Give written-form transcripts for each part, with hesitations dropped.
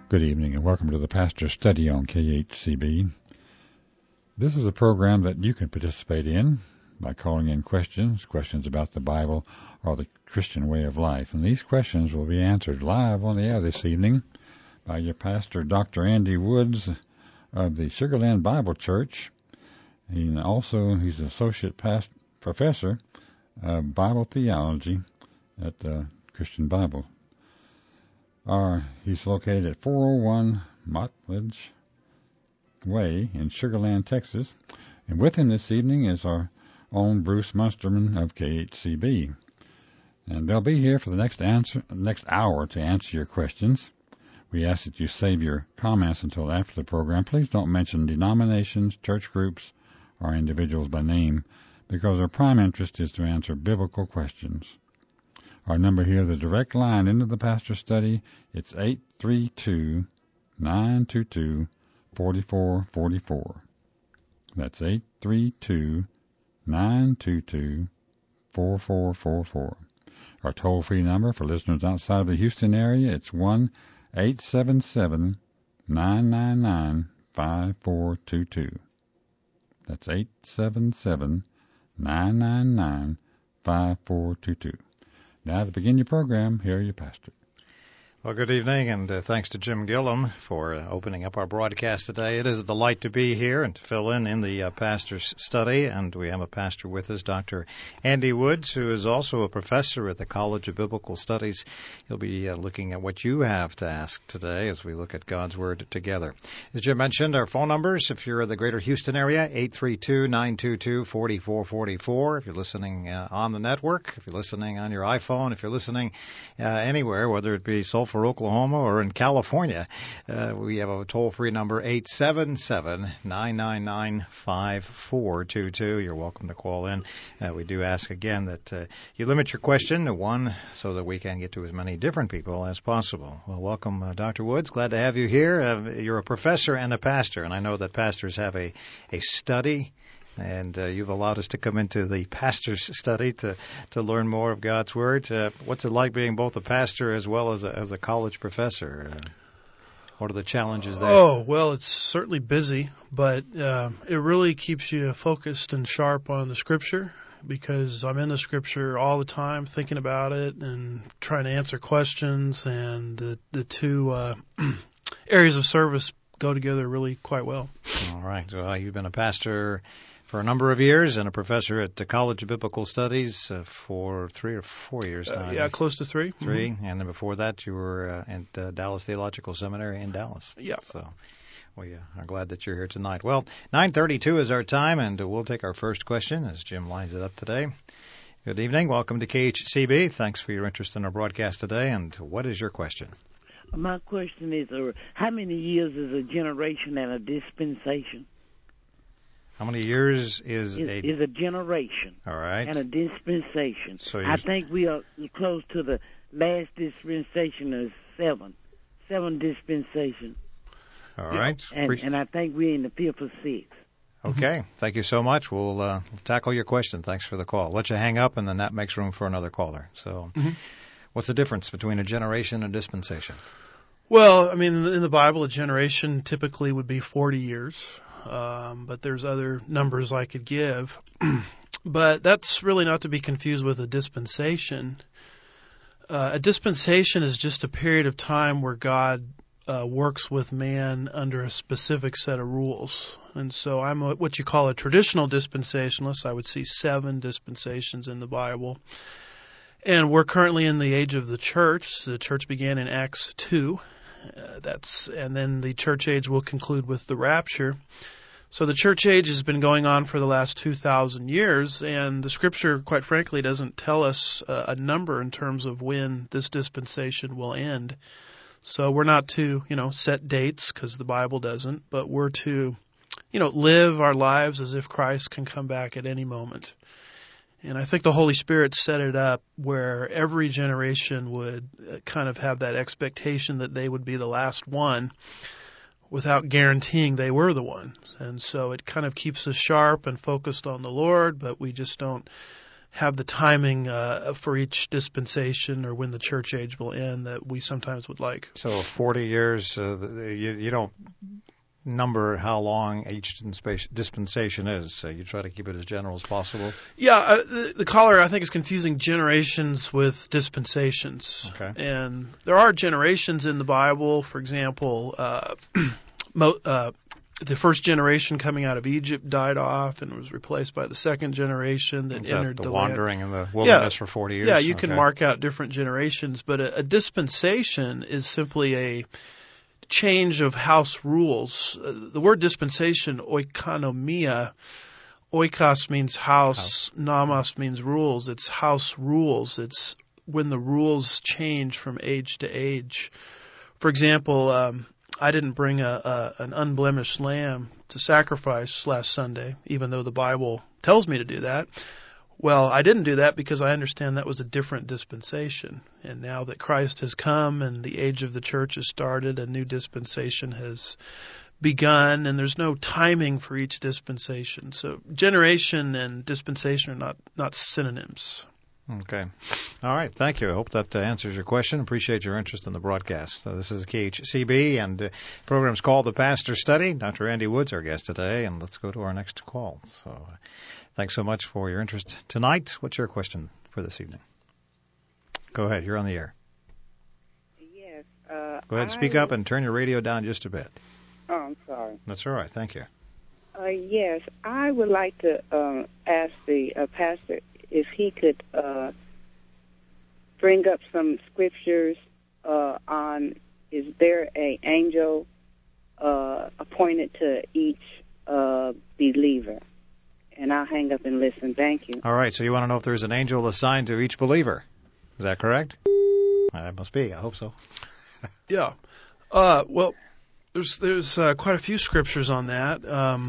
Good evening and welcome to the Pastor's Study on KHCB. This is a program that you can participate in by calling in questions about the Bible or the Christian way of life. And these questions will be answered live on the air this evening by your pastor, Dr. Andy Woods of the Sugar Land Bible Church. He's associate professor of Bible theology at Christian Bible. He's located at 401 Motlidge Way in Sugar Land, Texas. And with him this evening is our own Bruce Munsterman of KHCB. And they'll be here for the next hour to answer your questions. We ask that you save your comments until after the program. Please don't mention denominations, church groups, or individuals by name, because our prime interest is to answer biblical questions. Our number here, the direct line into the Pastor's Study, it's 832-922-4444. That's 832-922-4444. Our toll-free number for listeners outside of the Houston area, it's 1-877-999-5422. That's 877-999-5422. Now, to begin your program, here are your pastor. Well, good evening, and thanks to Jim Gillum for opening up our broadcast today. It is a delight to be here and to fill in the pastor's study, and we have a pastor with us, Dr. Andy Woods, who is also a professor at the College of Biblical Studies. He'll be looking at what you have to ask today as we look at God's Word together. As Jim mentioned, our phone numbers, if you're in the greater Houston area, 832-922-4444. If you're listening on the network, if you're listening on your iPhone, if you're listening anywhere, whether it be Sulphur, Oklahoma, or in California, we have a toll-free number, 877-999-5422. You're welcome to call in. We do ask again that you limit your question to one so that we can get to as many different people as possible. Well, welcome, Dr. Woods. Glad to have you here. You're a professor and a pastor, and I know that pastors have a study. And you've allowed us to come into the pastor's study to learn more of God's Word. What's it like being both a pastor as well as a college professor? What are the challenges there? Oh, well, it's certainly busy, but it really keeps you focused and sharp on the Scripture, because I'm in the Scripture all the time, thinking about it and trying to answer questions, and the two areas of service go together really quite well. All right. So you've been a pastor for a number of years and a professor at the College of Biblical Studies for 3 or 4 years now. Yeah, close to 3. 3, and then before that you were at Dallas Theological Seminary in Dallas. Yeah. So we are glad that you're here tonight. Well, 9:32 is our time, and we'll take our first question as Jim lines it up today. Good evening. Welcome to KHCB. Thanks for your interest in our broadcast today, and what is your question? My question is, how many years is a generation and a dispensation? How many years is a generation? All right. And a dispensation. So I think we are close to the last dispensation is 7 dispensations. All right. And I think we're in the 5th or 6th. Okay. Thank you so much. We'll tackle your question. Thanks for the call. Let you hang up, and then that makes room for another caller. So what's the difference between a generation and a dispensation? Well, I mean, in the Bible, a generation typically would be 40 years. But there's other numbers I could give. But that's really not to be confused with a dispensation. A dispensation is just a period of time where God works with man under a specific set of rules. And so I'm what you call a traditional dispensationalist. I would see 7 dispensations in the Bible. And we're currently in the age of the church. The church began in Acts 2. And then the church age will conclude with the rapture. So the church age has been going on for the last 2,000 years, and the Scripture, quite frankly, doesn't tell us a number in terms of when this dispensation will end. So we're not to, set dates, because the Bible doesn't, but we're to, live our lives as if Christ can come back at any moment. And I think the Holy Spirit set it up where every generation would kind of have that expectation that they would be the last one without guaranteeing they were the one. And so it kind of keeps us sharp and focused on the Lord, but we just don't have the timing for each dispensation or when the church age will end that we sometimes would like. So 40 years, you don't number how long each dispensation is. So you try to keep it as general as possible. Yeah, the caller, I think, is confusing generations with dispensations. Okay. And there are generations in the Bible. For example, the first generation coming out of Egypt died off and was replaced by the second generation that entered the wandering land. in the wilderness for 40 years. Yeah, you can mark out different generations, but a dispensation is simply a change of house rules. The word dispensation, oikonomia, oikos means house, nomos means rules. It's house rules. It's when the rules change from age to age. For example, I didn't bring an unblemished lamb to sacrifice last Sunday, even though the Bible tells me to do that. Well, I didn't do that because I understand that was a different dispensation. And now that Christ has come and the age of the church has started, a new dispensation has begun, and there's no timing for each dispensation. So generation and dispensation are not synonyms. Okay. All right. Thank you. I hope that answers your question. Appreciate your interest in the broadcast. This is KHCB, and the program's called The Pastor Study. Dr. Andy Woods, our guest today, and let's go to our next call. So thanks so much for your interest tonight. What's your question for this evening? Go ahead. You're on the air. Yes. Go ahead. Speak up and turn your radio down just a bit. Oh, I'm sorry. That's all right. Thank you. Yes. I would like to ask the pastor if he could bring up some scriptures on, is there an angel appointed to each believer? And I'll hang up and listen. Thank you. All right. So you want to know if there's an angel assigned to each believer. Is that correct? It must be. I hope so. Yeah. Well, there's quite a few scriptures on that.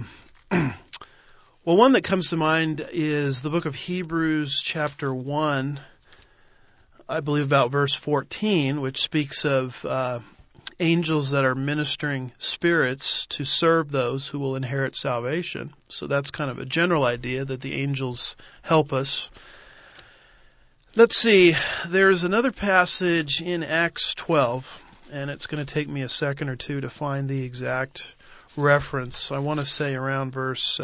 Well, one that comes to mind is the book of Hebrews chapter 1, I believe about verse 14, which speaks of angels that are ministering spirits to serve those who will inherit salvation. So that's kind of a general idea that the angels help us. Let's see, there's another passage in Acts 12, and it's going to take me a second or two to find the exact reference. I want to say around verse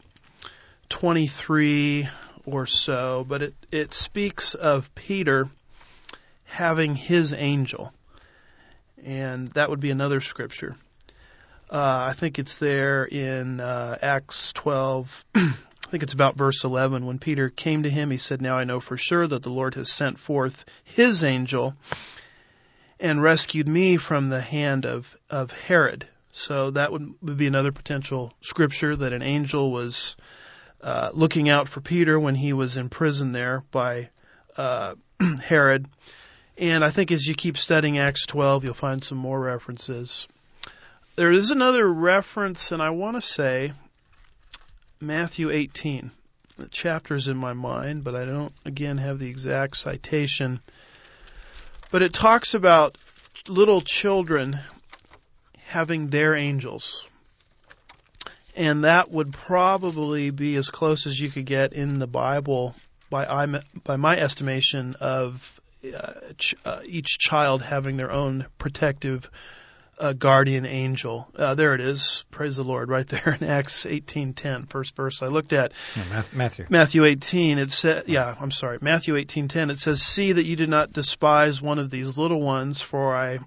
23 or so, but it speaks of Peter having his angel, and that would be another scripture. I think it's there in Acts 12, I think it's about verse 11. When Peter came to him, he said, "Now I know for sure that the Lord has sent forth his angel and rescued me from the hand of Herod." So that would be another potential scripture, that an angel was looking out for Peter when he was in prison there by Herod. And I think as you keep studying Acts 12, you'll find some more references. There is another reference, and I want to say Matthew 18. The chapter's in my mind, but I don't, again, have the exact citation. But it talks about little children having their angels. And that would probably be as close as you could get in the Bible, by my estimation, of each child having their own protective guardian angel. There it is. Praise the Lord, right there in Acts 18:10, first verse I looked at. Matthew 18. It said, Matthew 18:10. It says, "See that you do not despise one of these little ones, for I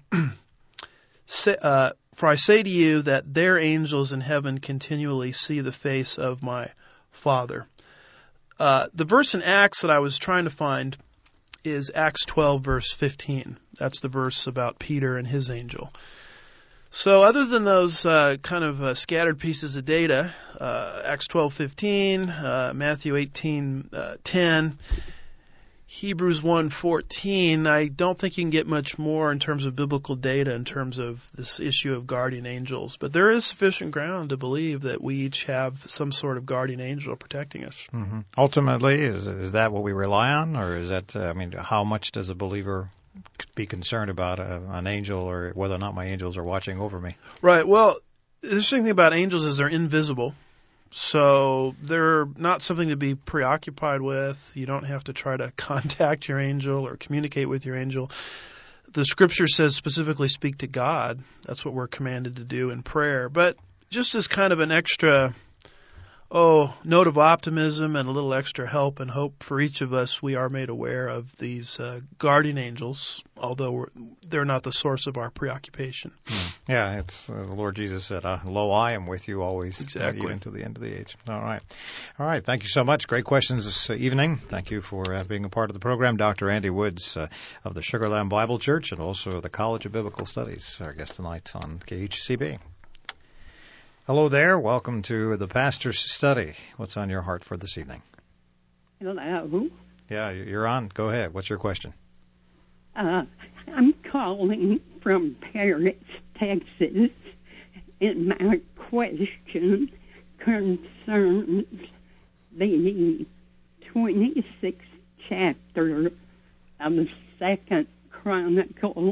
say to you that their angels in heaven continually see the face of my Father." The verse in Acts that I was trying to find is Acts 12, verse 15. That's the verse about Peter and his angel. So other than those scattered pieces of data, Acts 12:15, Matthew 18:10, Hebrews 1:14, I don't think you can get much more in terms of biblical data in terms of this issue of guardian angels. But there is sufficient ground to believe that we each have some sort of guardian angel protecting us. Mm-hmm. Ultimately, is that what we rely on? Or is that, how much does a believer be concerned about an angel, or whether or not my angels are watching over me? Right. Well, the interesting thing about angels is they're invisible. So they're not something to be preoccupied with. You don't have to try to contact your angel or communicate with your angel. The Scripture says specifically speak to God. That's what we're commanded to do in prayer. But just as kind of an extra note of optimism and a little extra help and hope for each of us, we are made aware of these guardian angels, although they're not the source of our preoccupation. Yeah, it's the Lord Jesus said, "Lo, I am with you always, exactly, even to the end of the age." All right. Thank you so much. Great questions this evening. Thank you for being a part of the program, Dr. Andy Woods of the Sugar Land Bible Church and also of the College of Biblical Studies. Our guest tonight on KHCB. Hello there. Welcome to the Pastor's Study. What's on your heart for this evening? Hello. Yeah, you're on. Go ahead. What's your question? I'm calling from Paris, Texas, and my question concerns the 26th chapter of the 2nd Chronicles.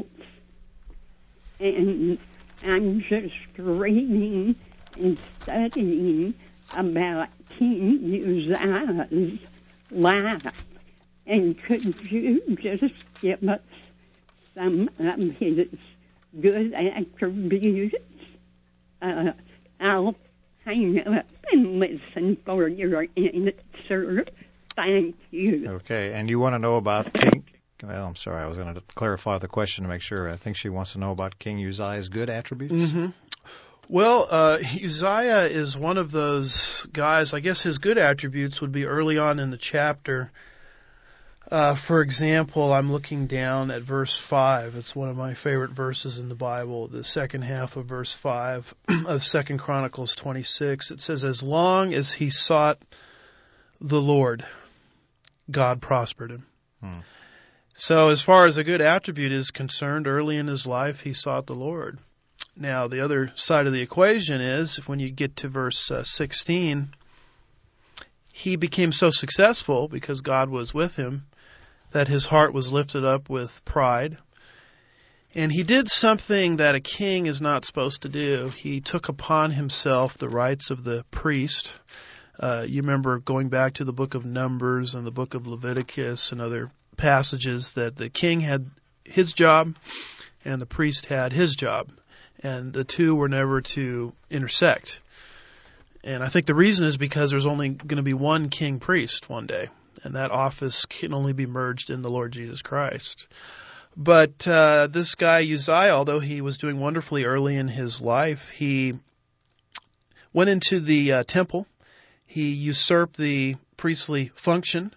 And I'm just reading and studying about King Uzziah's life. And could you just give us some of his good attributes? I'll hang up and listen for your answer. Thank you. Okay, and you want to know about King... Well, I'm sorry, I was going to clarify the question to make sure. I think she wants to know about King Uzziah's good attributes. Mm-hmm. Well, Uzziah is one of those guys. I guess his good attributes would be early on in the chapter. For example, I'm looking down at verse 5. It's one of my favorite verses in the Bible, the second half of verse 5 of 2 Chronicles 26. It says, "As long as he sought the Lord, God prospered him." So as far as a good attribute is concerned, early in his life, he sought the Lord. Now, the other side of the equation is, when you get to verse 16, he became so successful because God was with him that his heart was lifted up with pride. And he did something that a king is not supposed to do. He took upon himself the rights of the priest. You remember going back to the book of Numbers and the book of Leviticus and other passages that the king had his job and the priest had his job, and the two were never to intersect. And I think the reason is because there's only going to be one king priest one day, and that office can only be merged in the Lord Jesus Christ. But this guy Uzziah, although he was doing wonderfully early in his life, he went into the temple. He usurped the priestly function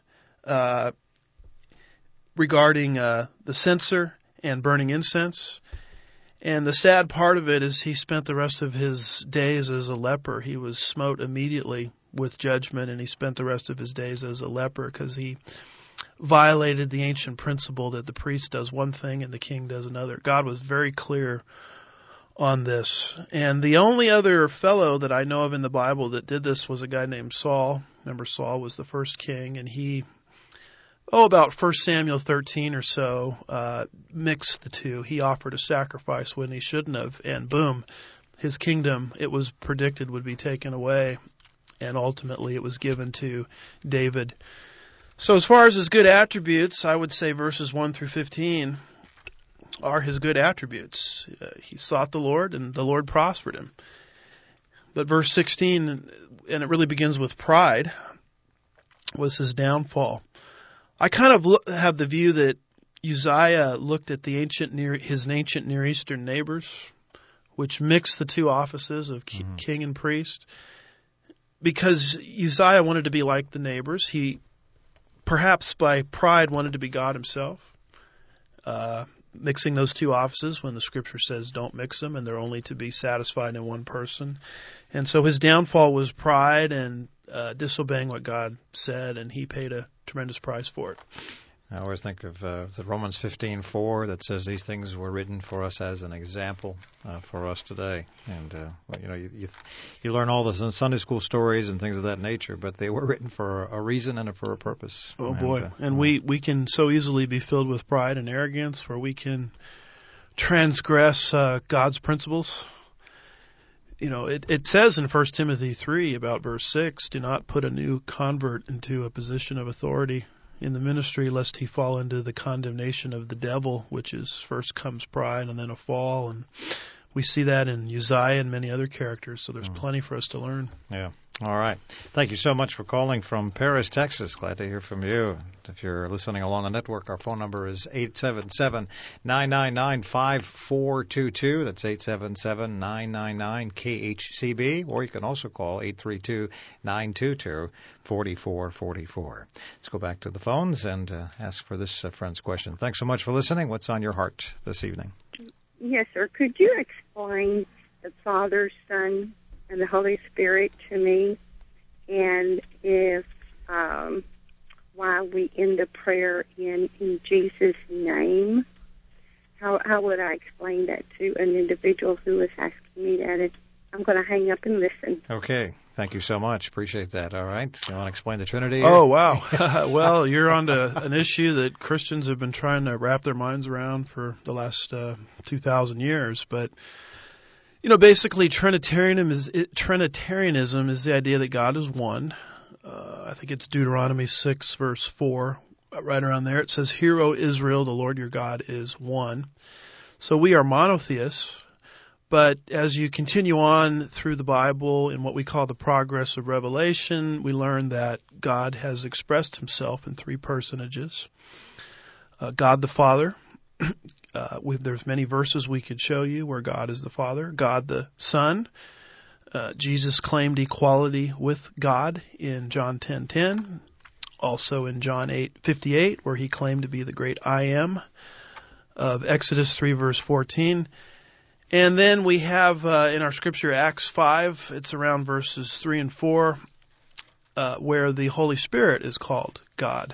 regarding the censer and burning incense. And the sad part of it is he spent the rest of his days as a leper. He was smote immediately with judgment, and he spent the rest of his days as a leper because he violated the ancient principle that the priest does one thing and the king does another. God was very clear on this. And the only other fellow that I know of in the Bible that did this was a guy named Saul. Remember, Saul was the first king, and he, about 1 Samuel 13 or so, mixed the two. He offered a sacrifice when he shouldn't have, and boom, his kingdom, it was predicted, would be taken away, and ultimately it was given to David. So as far as his good attributes, I would say verses 1 through 15 are his good attributes. He sought the Lord, and the Lord prospered him. But verse 16, and it really begins with pride, was his downfall. I kind of have the view that Uzziah looked at his ancient Near Eastern neighbors, which mixed the two offices of king and priest, because Uzziah wanted to be like the neighbors. He, perhaps by pride, wanted to be God himself, mixing those two offices when the Scripture says don't mix them, and they're only to be satisfied in one person. And so his downfall was pride and disobeying what God said, and he paid a tremendous price for it. I always think of Romans 15:4 that says these things were written for us as an example for us today. And you learn all this in Sunday school stories and things of that nature, but they were written for a reason and for a purpose. Oh boy! And we can so easily be filled with pride and arrogance, where we can transgress God's principles. it says in 1 Timothy 3 about verse 6, do not put a new convert into a position of authority in the ministry lest he fall into the condemnation of the devil, which is first comes pride and then a fall. And we see that in Uzziah and many other characters, so there's plenty for us to learn. Yeah. All right. Thank you so much for calling from Paris, Texas. Glad to hear from you. If you're listening along the network, our phone number is 877-999-5422. That's 877-999-KHCB. Or you can also call 832-922-4444. Let's go back to the phones and ask for this friend's question. Thanks so much for listening. What's on your heart this evening? Yes, sir. Could you explain the Father, Son, and the Holy Spirit to me, and if while we end the prayer in Jesus' name, how would I explain that to an individual who is asking me that? I'm going to hang up and listen. Okay. Thank you so much. Appreciate that. All right. You want to explain the Trinity? Oh, wow. Well, you're on to an issue that Christians have been trying to wrap their minds around for the last 2,000 years, but basically, Trinitarianism is the idea that God is one. I think it's Deuteronomy 6, verse 4, right around there. It says, "Hear, O Israel, the Lord your God is one." So we are monotheists, but as you continue on through the Bible in what we call the progress of revelation, we learn that God has expressed himself in three personages. God the Father. There's many verses we could show you where God is the Father. God the Son. Jesus claimed equality with God in John 10:10. Also in John 8:58, where he claimed to be the great I am. Of Exodus 3 verse 14. And then we have in our scripture Acts 5. It's around verses 3 and 4, where the Holy Spirit is called God.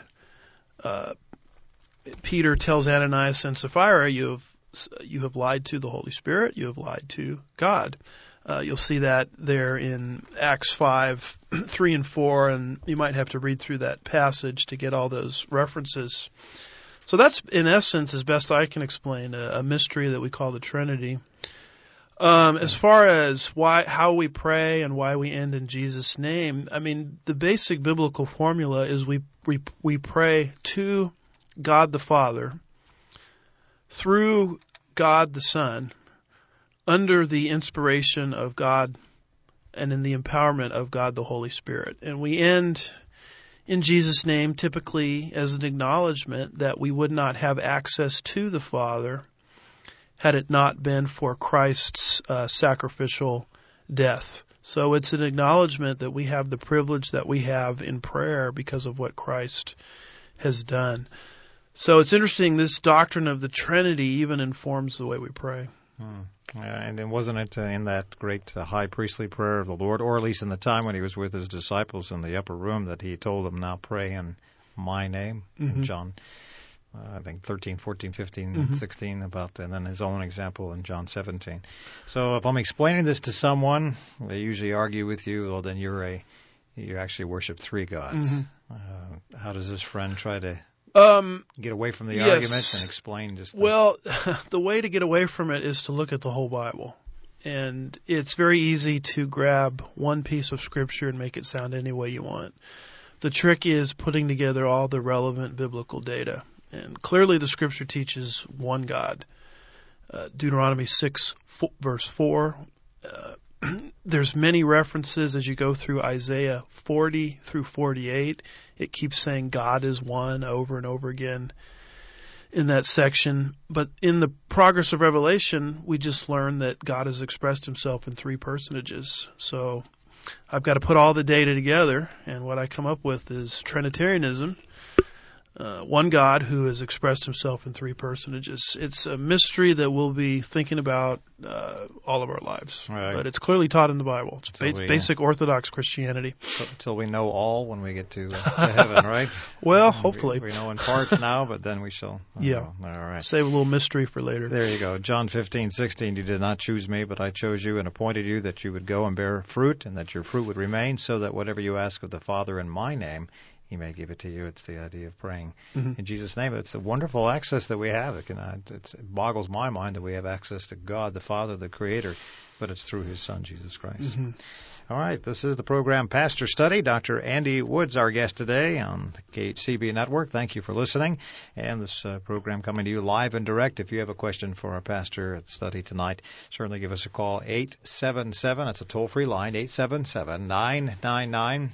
Peter tells Ananias and Sapphira, you have lied to the Holy Spirit, you have lied to God. You'll see that there in Acts 5, 3 and 4, and you might have to read through that passage to get all those references. So that's, in essence, as best I can explain, a mystery that we call the Trinity. As far as how we pray and why we end in Jesus' name, I mean, the basic biblical formula is we pray to God the Father, through God the Son, under the inspiration of God and in the empowerment of God the Holy Spirit. And we end in Jesus' name typically as an acknowledgement that we would not have access to the Father had it not been for Christ's sacrificial death. So it's an acknowledgement that we have the privilege that we have in prayer because of what Christ has done. So it's interesting, this doctrine of the Trinity even informs the way we pray. And then wasn't it in that great high priestly prayer of the Lord, or at least in the time when he was with his disciples in the upper room, that he told them, now pray in my name, in John, I think 13, 14, 15, 16, about that, and then his own example in John 17. So if I'm explaining this to someone, they usually argue with you, well, then you actually worship three gods. How does this friend try to get away from the arguments and explain just Well, the way to get away from it is to look at the whole Bible. And it's very easy to grab one piece of Scripture and make it sound any way you want. The trick is putting together all the relevant biblical data. And clearly the Scripture teaches one God. Deuteronomy 6, verse 4. There's many references as you go through Isaiah 40 through 48. It keeps saying God is one over and over again in that section. But in the progress of Revelation, we just learn that God has expressed himself in three personages. So I've got to put all the data together, and what I come up with is Trinitarianism. One God who has expressed himself in three personages. It's a mystery that we'll be thinking about all of our lives. Right. But it's clearly taught in the Bible. It's basic Orthodox Christianity. Until we know all when we get to heaven, right? Well, hopefully. We know in parts now, but then we shall. Yeah. All right. Save a little mystery for later. There you go. John 15:16. You did not choose me, but I chose you and appointed you that you would go and bear fruit, and that your fruit would remain, so that whatever you ask of the Father in my name, he may give it to you. It's the idea of praying in Jesus' name. It's a wonderful access that we have. It boggles my mind that we have access to God, the Father, the Creator, but it's through His Son, Jesus Christ. Mm-hmm. All right, this is the program Pastor Study. Dr. Andy Woods, our guest today on the KHCB Network. Thank you for listening. And this program coming to you live and direct. If you have a question for our pastor at study tonight, certainly give us a call, 877. That's a toll-free line, 877-999-5422,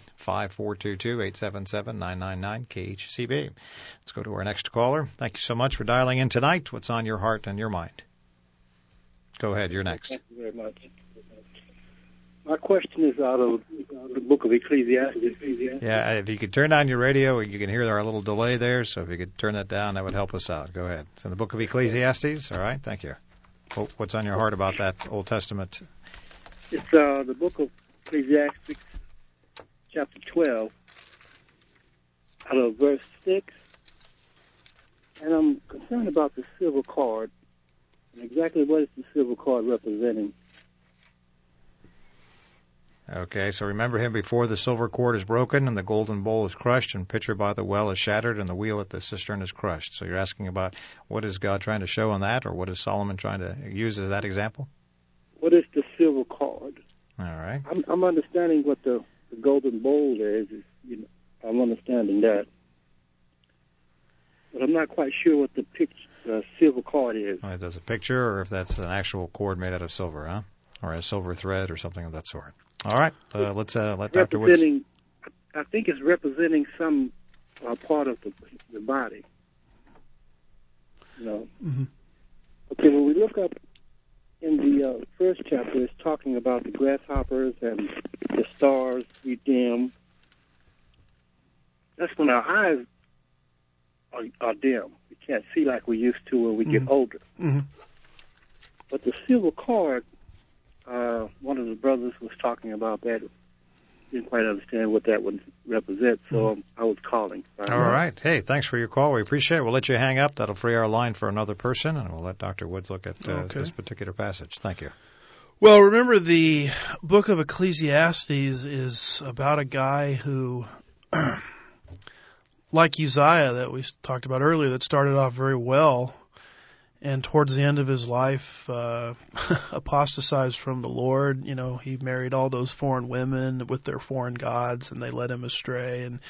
877-999-KHCB. Let's go to our next caller. Thank you so much for dialing in tonight. What's on your heart and your mind? Go ahead, you're next. Thank you very much. My question is out of the book of Ecclesiastes. Yeah, if you could turn down your radio, you can hear our little delay there, so if you could turn that down, that would help us out. Go ahead. It's in the book of Ecclesiastes. All right, thank you. What's on your heart about that Old Testament? It's the book of Ecclesiastes, chapter 12, out of verse 6. And I'm concerned about the silver cord, and exactly what is the silver cord representing. Okay, so remember him before the silver cord is broken and the golden bowl is crushed and pitcher by the well is shattered and the wheel at the cistern is crushed. So you're asking about what is God trying to show on that, or what is Solomon trying to use as that example? What is the silver cord? All right. I'm understanding what the golden bowl is. I'm understanding that. But I'm not quite sure what the silver cord is. Well, if that's a picture, or if that's an actual cord made out of silver, huh? Or a silver thread or something of that sort. All right, let's let Dr. Woods. I think it's representing some part of the body. Mm-hmm. Okay, when we look up in the first chapter, it's talking about the grasshoppers and the stars we dim. That's when our eyes are dim. We can't see like we used to when we get older. Mm-hmm. But the silver cord, one of the brothers was talking about that. Didn't quite understand what that would represent, so I was calling. All right. Hey, thanks for your call. We appreciate it. We'll let you hang up. That'll free our line for another person, and we'll let Dr. Woods look at this particular passage. Thank you. Well, remember, the book of Ecclesiastes is about a guy who, like Uzziah that we talked about earlier, that started off very well, and towards the end of his life, apostatized from the Lord. He married all those foreign women with their foreign gods, and they led him astray. And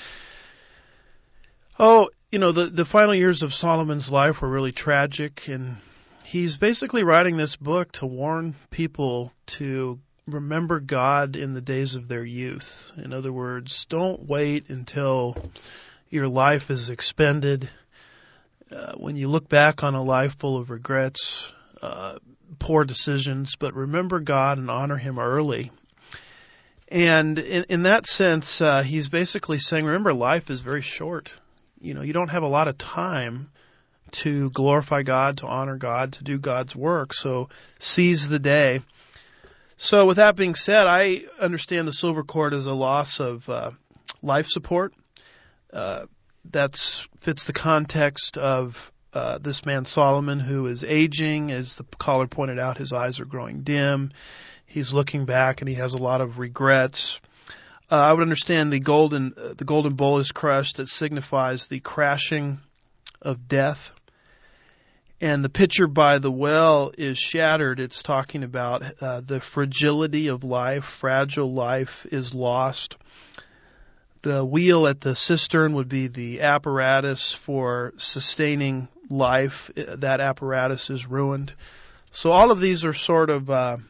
the final years of Solomon's life were really tragic, and he's basically writing this book to warn people to remember God in the days of their youth. In other words, don't wait until your life is expended. When you look back on a life full of regrets, poor decisions, but remember God and honor Him early. And in that sense, he's basically saying, remember, life is very short. You don't have a lot of time to glorify God, to honor God, to do God's work. So seize the day. So with that being said, I understand the silver cord as a loss of life support. That fits the context of this man Solomon, who is aging. As the caller pointed out, his eyes are growing dim. He's looking back, and he has a lot of regrets. I would understand the golden bowl is crushed. That signifies the crashing of death. And the pitcher by the well is shattered. It's talking about the fragility of life. Fragile life is lost. The wheel at the cistern would be the apparatus for sustaining life. That apparatus is ruined. So all of these are sort of,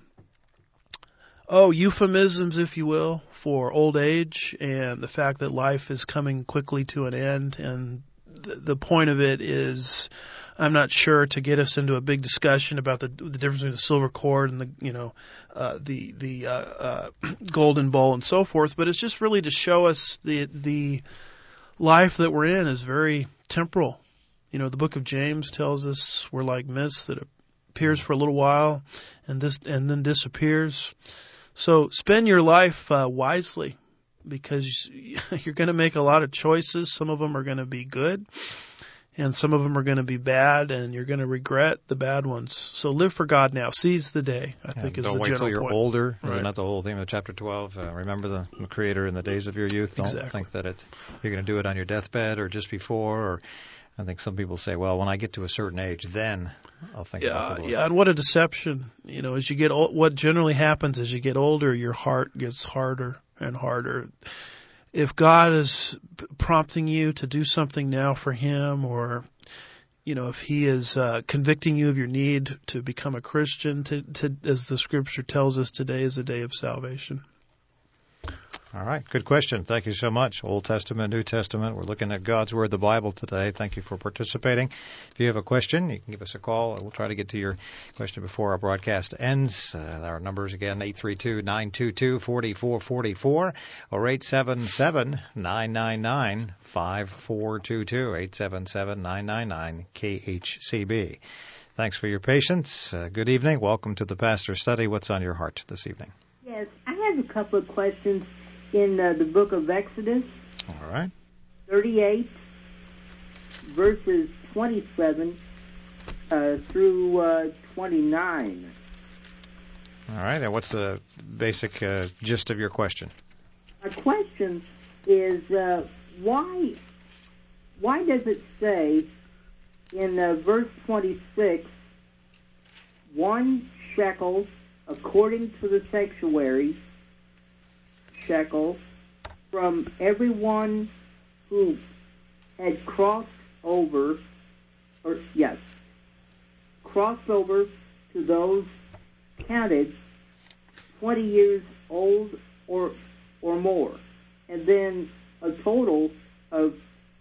euphemisms, if you will, for old age and the fact that life is coming quickly to an end. And the point of it is, I'm not sure, to get us into a big discussion about the difference between the silver cord and the golden bowl and so forth, but it's just really to show us the life that we're in is very temporal. The book of James tells us we're like mist that appears for a little while and then disappears. So spend your life wisely, because you're going to make a lot of choices. Some of them are going to be good, and some of them are going to be bad, and you're going to regret the bad ones. So live for God now. Seize the day, I think, is the general point. Don't wait till you're older. Right. Isn't that the whole theme of chapter 12? Remember the Creator in the days of your youth. Don't think that you're going to do it on your deathbed or just before. Or I think some people say, well, when I get to a certain age, then I'll think about the Lord. Yeah, and what a deception. As you get old, what generally happens as you get older, your heart gets harder and harder. If God is prompting you to do something now for Him, or if He is convicting you of your need to become a Christian, as the Scripture tells us, today is a day of salvation. All right. Good question. Thank you so much. Old Testament, New Testament. We're looking at God's Word, the Bible, today. Thank you for participating. If you have a question, you can give us a call. We'll try to get to your question before our broadcast ends. Our numbers again, 832-922-4444 or 877-999-5422, 877-999-KHCB. Thanks for your patience. Good evening. Welcome to the Pastor's Study. What's on your heart this evening? Yes, I have a couple of questions in the book of Exodus. All right. 38, verses 27 through 29. All right. And what's the basic gist of your question? My question is, why does it say in verse 26, 1 shekel according to the sanctuary, shekel, from everyone who had crossed over to those counted 20 years old or more, and then a total of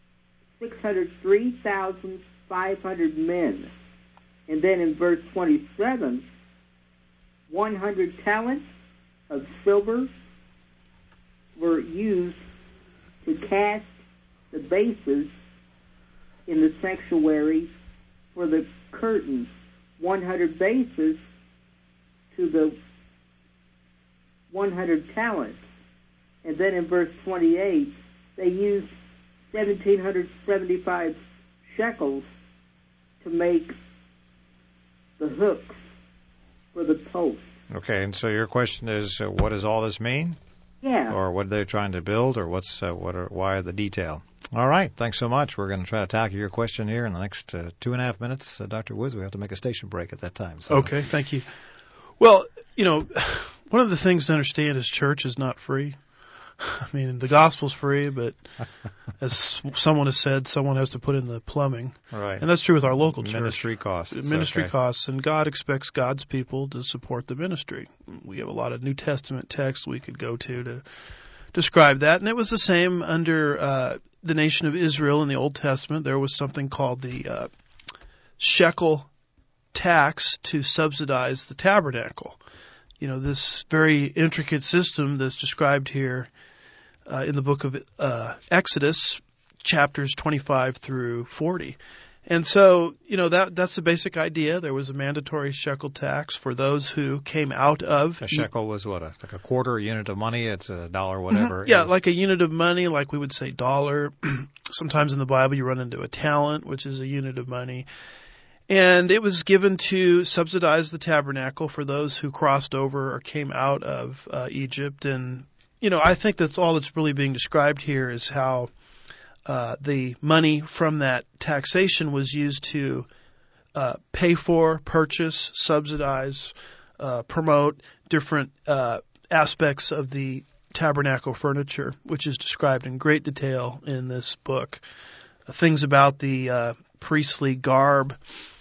603,500 men. And then in verse 27, 100 talents of silver were used to cast the bases in the sanctuary for the curtains, 100 bases to the 100 talents. And then in verse 28, they used 1,775 shekels to make the hooks for the post. Okay, and so your question is, what does all this mean? Yeah. Or what are they trying to build, or why are the detail? All right, thanks so much. We're going to try to tackle your question here in the next 2.5 minutes. Dr. Woods, we have to make a station break at that time. So. Okay, thank you. Well, one of the things to understand is church is not free. I mean, the gospel's free, but as someone has said, someone has to put in the plumbing. Right. And that's true with our local church. Ministry costs. Ministry costs, and God expects God's people to support the ministry. We have a lot of New Testament texts we could go to describe that, and it was the same under the nation of Israel in the Old Testament. There was something called the shekel tax to subsidize the tabernacle. This very intricate system that's described here in the book of Exodus, chapters 25 through 40. And so, that's the basic idea. There was a mandatory shekel tax for those who came out of... A shekel was what? Like a quarter, a unit of money? It's $1, whatever. Yeah, like a unit of money, like we would say dollar. Sometimes in the Bible you run into a talent, which is a unit of money. And it was given to subsidize the tabernacle for those who crossed over or came out of Egypt. And, I think that's all that's really being described here is how the money from that taxation was used to pay for, purchase, subsidize, promote different aspects of the tabernacle furniture, which is described in great detail in this book. Things about the priestly garb,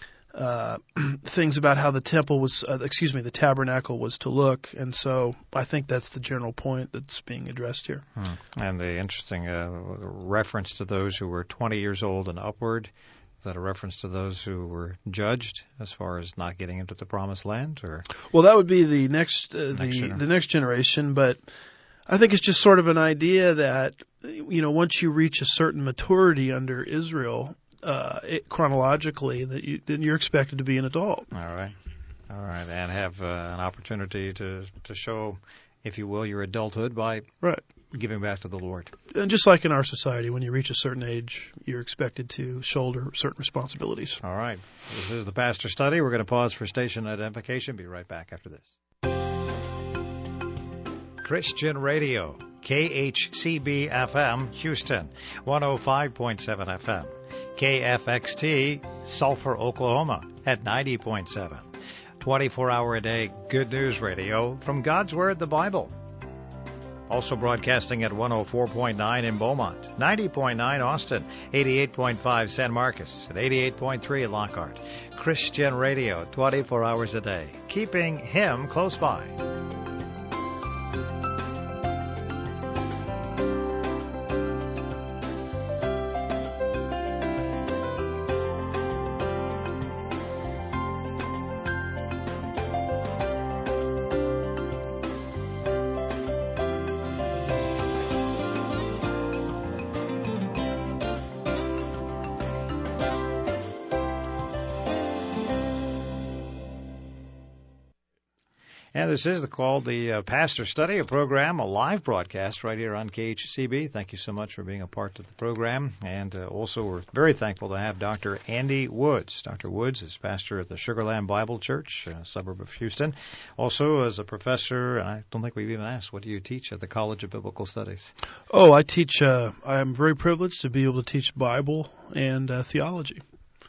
things about how the the tabernacle was to look. And so I think that's the general point that's being addressed here. And the interesting reference to those who were 20 years old and upward, is that a reference to those who were judged as far as not getting into the promised land? Or well, that would be the next generation, but I think it's just sort of an idea that, once you reach a certain maturity under Israel, chronologically, then you're expected to be an adult. All right, and have an opportunity to show, if you will, your adulthood by giving back to the Lord. And just like in our society, when you reach a certain age, you're expected to shoulder certain responsibilities. All right, this is the Pastor's Study. We're going to pause for station identification. Be right back after this. Christian Radio, KHCB FM, Houston, 105.7 FM. KFXT, Sulphur, Oklahoma at 90.7. 24-hour-a-day good news radio from God's Word, the Bible. Also broadcasting at 104.9 in Beaumont, 90.9 Austin, 88.5 San Marcos, and 88.3 in Lockhart. Christian radio, 24 hours a day, keeping Him close by. And this is called the Pastor Study, a program, a live broadcast right here on KHCB. Thank you so much for being a part of the program. And also we're very thankful to have Dr. Andy Woods. Dr. Woods is pastor at the Sugar Land Bible Church, a suburb of Houston. Also as a professor, and I don't think we've even asked, what do you teach at the College of Biblical Studies? Oh, I teach, I'm very privileged to be able to teach Bible and theology.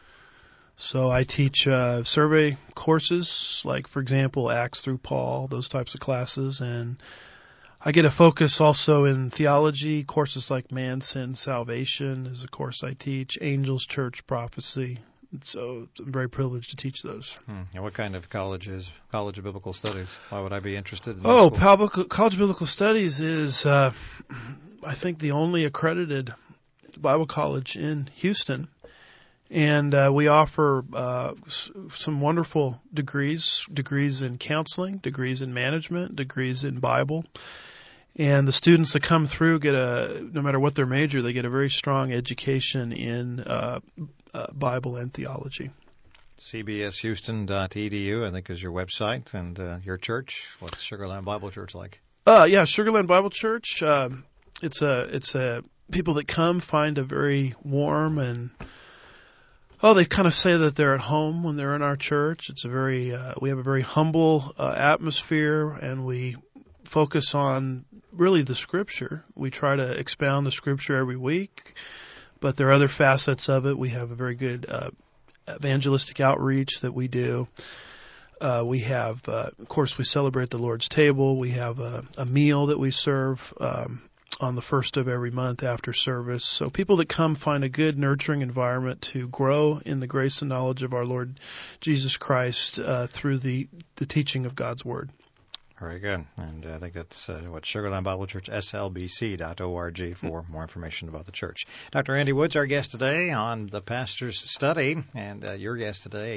So I teach survey courses, like, for example, Acts through Paul, those types of classes. And I get a focus also in theology. Courses like Man, Sin, Salvation is a course I teach. Angels, Church, Prophecy. So I'm very privileged to teach those. And what kind of college is College of Biblical Studies? Why would I be interested in College of Biblical Studies is, I think, the only accredited Bible college in Houston. And we offer some wonderful degrees in counseling, degrees in management, degrees in Bible. And the students that come through get no matter what their major, they get a very strong education in Bible and theology. cbshouston.edu, I think, is your website. And your church, what's Sugar Land Bible Church like? Sugar Land Bible Church. It's a people that come find a very warm and they kind of say that they're at home when they're in our church. It's we have a very humble atmosphere, and we focus on really the Scripture. We try to expound the Scripture every week, but there are other facets of it. We have a very good evangelistic outreach that we do. We have, of course, we celebrate the Lord's table. We have a meal that we serve on the first of every month after service. So people that come find a good, nurturing environment to grow in the grace and knowledge of our Lord Jesus Christ through the teaching of God's Word. Very good. And I think that's Sugar Land Bible Church, slbc.org for more information about the church. Dr. Andy Woods, our guest today on the Pastor's Study, and your guest today,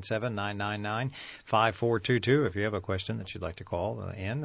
877-999-5422. If you have a question that you'd like to call in,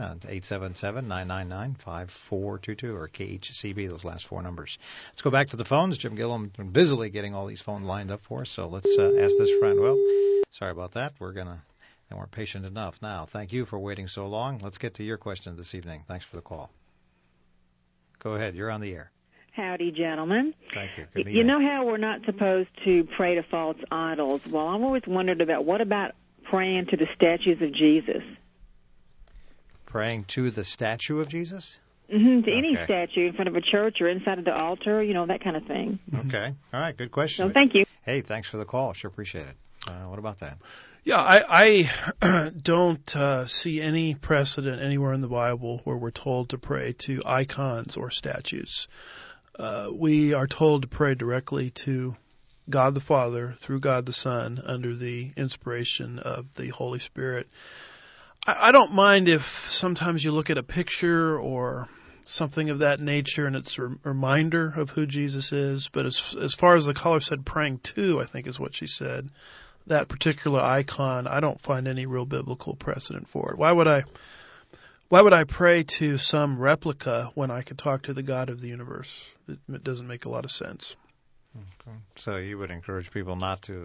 877-999-5422 or KHCB, those last four numbers. Let's go back to the phones. Jim Gillum busily getting all these phones lined up for us, so let's ask this friend. Well, sorry about that. They weren't patient enough. Now, thank you for waiting so long. Let's get to your question this evening. Thanks for the call. Go ahead. You're on the air. Howdy, gentlemen. Thank you. Good You know how we're not supposed to pray to false idols? Well, I've always wondered what about praying to the statues of Jesus? Praying to the statue of Jesus? Mm-hmm, to any statue in front of a church or inside of the altar, that kind of thing. Okay. All right. Good question. So thank you. Hey, thanks for the call. Sure appreciate it. What about that? Yeah, I don't see any precedent anywhere in the Bible where we're told to pray to icons or statues. We are told to pray directly to God the Father through God the Son under the inspiration of the Holy Spirit. I don't mind if sometimes you look at a picture or something of that nature and it's a reminder of who Jesus is, but as far as the caller said, praying to, I think is what she said, that particular icon, I don't find any real biblical precedent for it. Why would I pray to some replica when I could talk to the God of the universe? It doesn't make a lot of sense. Okay. So you would encourage people not to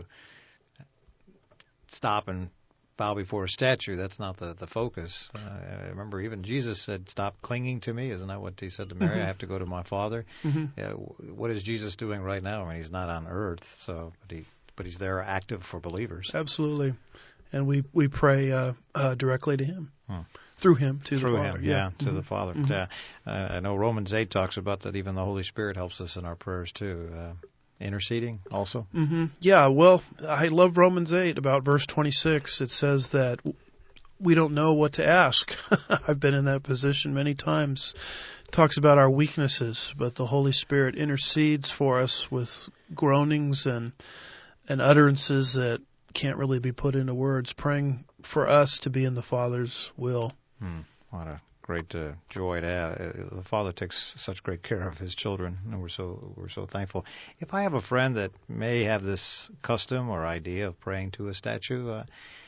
stop and bow before a statue. That's not the focus. I remember even Jesus said, "Stop clinging to me." Isn't that what he said to Mary? I have to go to my Father. What is Jesus doing right now? I mean, he's not on earth, but he's there active for believers. Absolutely. And we pray directly to him. Through him to the Father. To the Father. Mm-hmm. I know Romans 8 talks about that even the Holy Spirit helps us in our prayers too. interceding also? Mm-hmm. Yeah, well, I love Romans 8 about verse 26. It says that we don't know what to ask. I've been in that position many times. It talks about our weaknesses, but the Holy Spirit intercedes for us with groanings and utterances that can't really be put into words, praying for us to be in the Father's will. What a great joy to have. The Father takes such great care of His children, and we're so thankful. If I have a friend that may have this custom or idea of praying to a statue,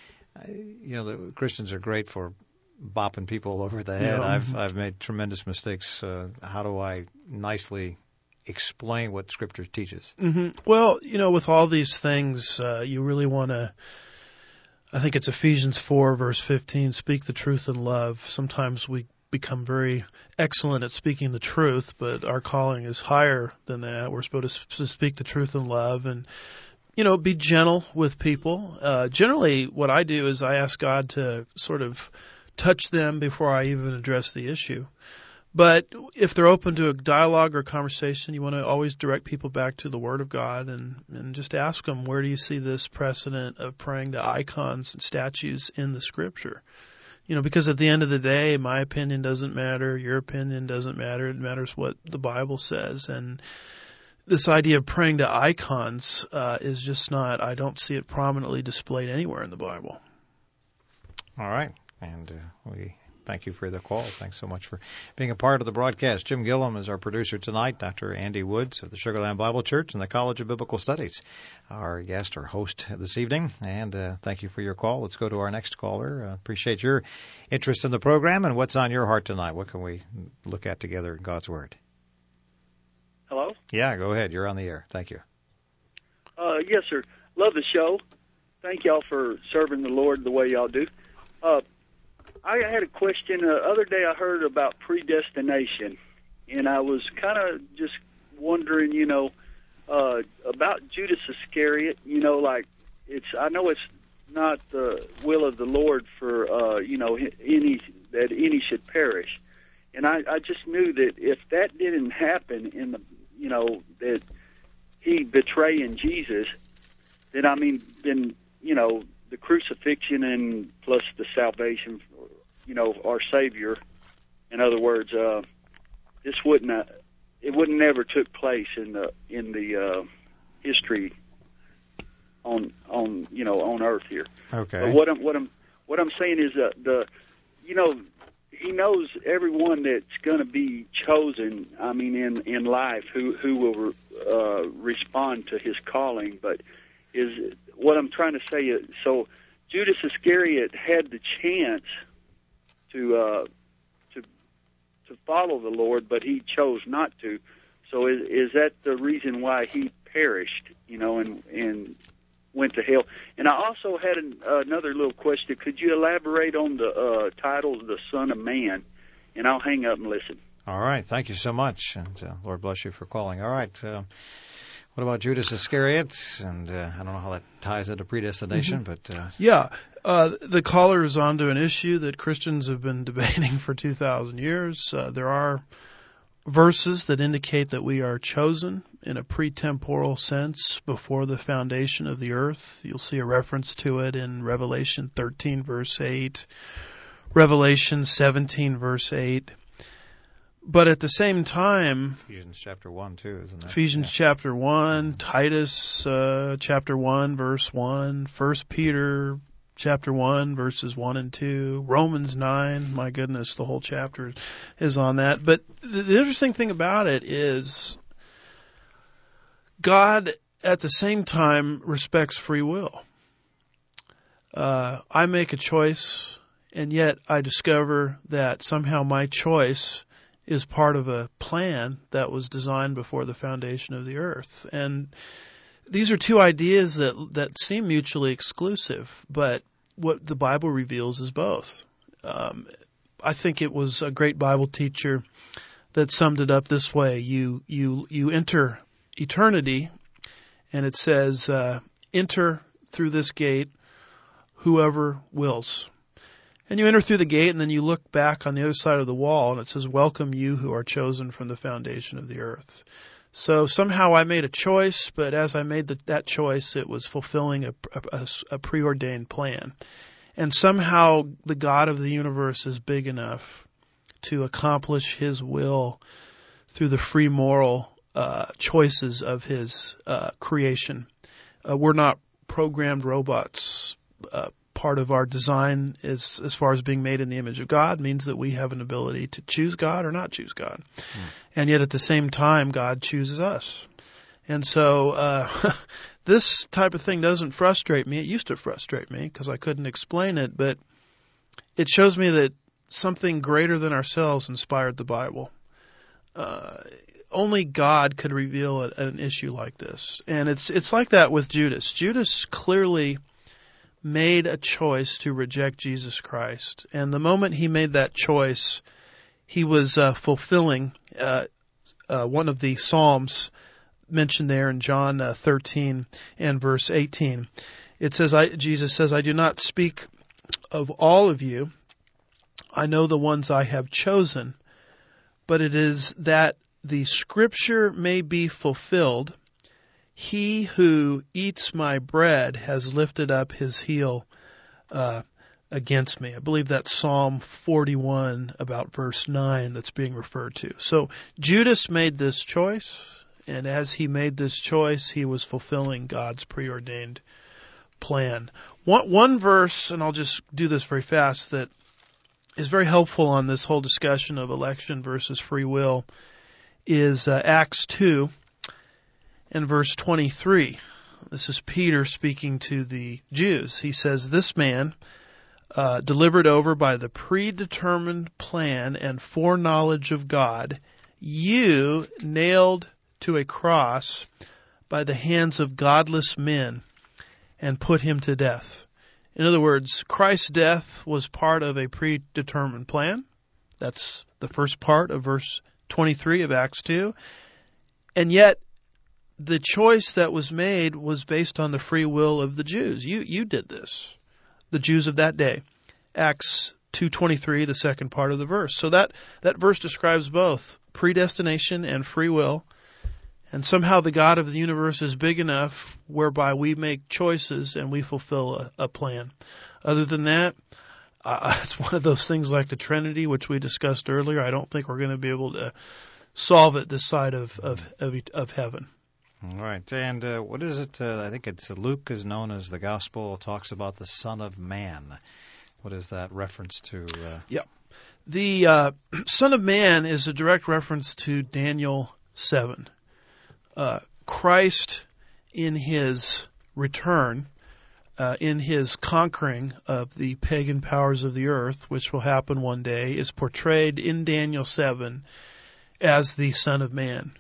the Christians are great for bopping people over the head. Yeah. I've made tremendous mistakes. How do I nicely explain what Scripture teaches? Mm-hmm. Well, with all these things, you really want to, I think it's Ephesians 4, verse 15, speak the truth in love. Sometimes we become very excellent at speaking the truth, but our calling is higher than that. We're supposed to speak the truth in love and, be gentle with people. Generally, what I do is I ask God to sort of touch them before I even address the issue. But if they're open to a dialogue or conversation, you want to always direct people back to the Word of God and just ask them, where do you see this precedent of praying to icons and statues in the Scripture? Because at the end of the day, my opinion doesn't matter, your opinion doesn't matter. It matters what the Bible says. And this idea of praying to icons is just not, I don't see it prominently displayed anywhere in the Bible. All right. And we thank you for the call. Thanks so much for being a part of the broadcast. Jim Gillum is our producer tonight. Dr. Andy Woods of the Sugar Land Bible Church and the College of Biblical Studies, our guest or host this evening. And thank you for your call. Let's go to our next caller. Appreciate your interest in the program and what's on your heart tonight. What can we look at together in God's Word? Hello? Yeah, go ahead. You're on the air. Thank you. Yes, sir. Love the show. Thank y'all for serving the Lord the way y'all do. I had a question. The other day I heard about predestination, and I was kind of just wondering, about Judas Iscariot. I know it's not the will of the Lord for, any should perish. And I just knew that if that didn't happen that he betraying Jesus, then the crucifixion and plus the salvation, our Savior. In other words, this wouldn't never took place in the history on earth here. Okay. But what I'm saying is he knows everyone that's going to be chosen. I mean, in life, who will respond to his calling. But is what I'm trying to say is, so Judas Iscariot had the chance to follow the Lord, but he chose not to. So is that the reason why he perished, and went to hell? And I also had another little question. Could you elaborate on the title, The Son of Man? And I'll hang up and listen. All right. Thank you so much. And Lord bless you for calling. All right. What about Judas Iscariot? And I don't know how that ties into predestination, but... The caller is on to an issue that Christians have been debating for 2,000 years. There are verses that indicate that we are chosen in a pretemporal sense before the foundation of the earth. You'll see a reference to it in Revelation 13, verse 8, Revelation 17, verse 8. But at the same time, Ephesians chapter 1, too, isn't it? Ephesians chapter 1, Titus chapter 1, verse 1, 1 Peter chapter 1, verses 1 and 2, Romans 9, my goodness, the whole chapter is on that. But the interesting thing about it is God, at the same time, respects free will. I make a choice, and yet I discover that somehow my choice is part of a plan that was designed before the foundation of the earth. And these are two ideas that seem mutually exclusive, but what the Bible reveals is both. I think it was a great Bible teacher that summed it up this way. You enter eternity, and it says, enter through this gate whoever wills. And you enter through the gate, and then you look back on the other side of the wall, and it says, welcome you who are chosen from the foundation of the earth. So somehow I made a choice, but as I made that choice, it was fulfilling a preordained plan. And somehow the God of the universe is big enough to accomplish His will through the free moral choices of His creation. We're not programmed robots. Part of our design is, as far as being made in the image of God, means that we have an ability to choose God or not choose God. And yet at the same time, God chooses us. And so this type of thing doesn't frustrate me. It used to frustrate me because I couldn't explain it, but it shows me that something greater than ourselves inspired the Bible. Only God could reveal an issue like this. And it's like that with Judas. Judas clearly made a choice to reject Jesus Christ. And the moment he made that choice, he was fulfilling one of the Psalms mentioned there in John 13 and verse 18. It says, Jesus says, I do not speak of all of you. I know the ones I have chosen, but it is that the scripture may be fulfilled. He who eats my bread has lifted up his heel against me. I believe that's Psalm 41, about verse 9, that's being referred to. So Judas made this choice, and as he made this choice, he was fulfilling God's preordained plan. One verse, and I'll just do this very fast, that is very helpful on this whole discussion of election versus free will is Acts 2 and verse 23. This is Peter speaking to the Jews. He says, this man, delivered over by the predetermined plan and foreknowledge of God, you nailed to a cross by the hands of godless men and put him to death. In other words, Christ's death was part of a predetermined plan. That's the first part of verse 23 of Acts 2. And yet, the choice that was made was based on the free will of the Jews. You did this. The Jews of that day. Acts 2:23, the second part of the verse. So that verse describes both predestination and free will. And somehow the God of the universe is big enough whereby we make choices and we fulfill a plan. Other than that, it's one of those things like the Trinity, which we discussed earlier. I don't think we're going to be able to solve it this side of heaven. All right. And what is it? I think it's Luke is known as the gospel, talks about the Son of Man. What is that reference to? Yeah. The Son of Man is a direct reference to Daniel 7. Christ, in his return, in his conquering of the pagan powers of the earth, which will happen one day, is portrayed in Daniel 7 as the Son of Man.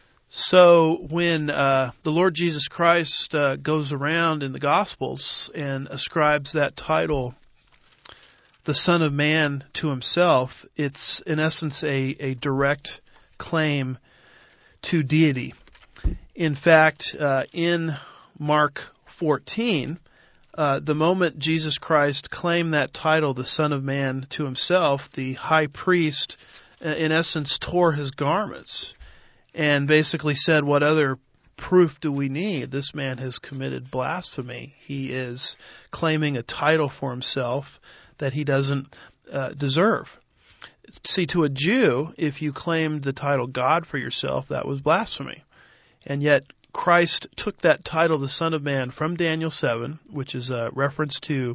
So when the Lord Jesus Christ goes around in the Gospels and ascribes that title, the Son of Man, to himself, it's in essence a direct claim to deity. In fact, in Mark 14, the moment Jesus Christ claimed that title, the Son of Man, to himself, the high priest, in essence, tore his garments and basically said, what other proof do we need? This man has committed blasphemy. He is claiming a title for himself that he doesn't deserve. See, to a Jew, if you claimed the title God for yourself, that was blasphemy. And yet Christ took that title, the Son of Man, from Daniel 7, which is a reference to